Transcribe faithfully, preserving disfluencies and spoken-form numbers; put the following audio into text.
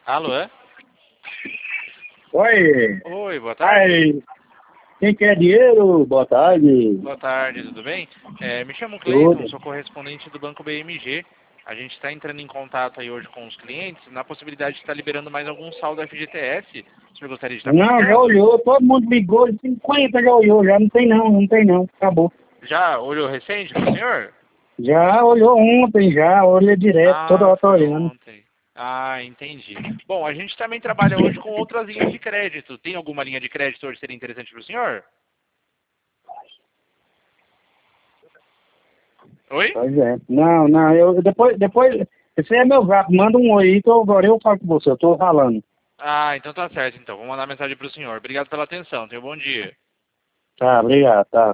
Alô? Oi. Oi, boa tarde. Ai, quem quer dinheiro? Boa tarde. Boa tarde, tudo bem? É, me chamo Cleiton, Tudo. sou correspondente do Banco B M G. A gente está entrando em contato aí hoje com os clientes na possibilidade de estar liberando mais algum saldo F G T S. O senhor gostaria de estar Não, já participando? olhou, todo mundo ligou, cinquenta já olhou, já não tem não, não tem não, acabou. Já olhou recente para o senhor? Já olhou ontem, já, olha direto, toda Ah, hora tá foi olhando. ontem. Ah, entendi. Bom, a gente também trabalha hoje com outras linhas de crédito. Tem alguma linha de crédito hoje que seria interessante para o senhor? Oi? Pois é. Não, não, eu depois, depois, esse é meu gato, manda um oi aí que eu, agora eu falo com você, eu tô ralando. Ah, então tá certo então. Vou mandar mensagem para o senhor. Obrigado pela atenção. Tenha um bom dia. Tá, obrigado, tá.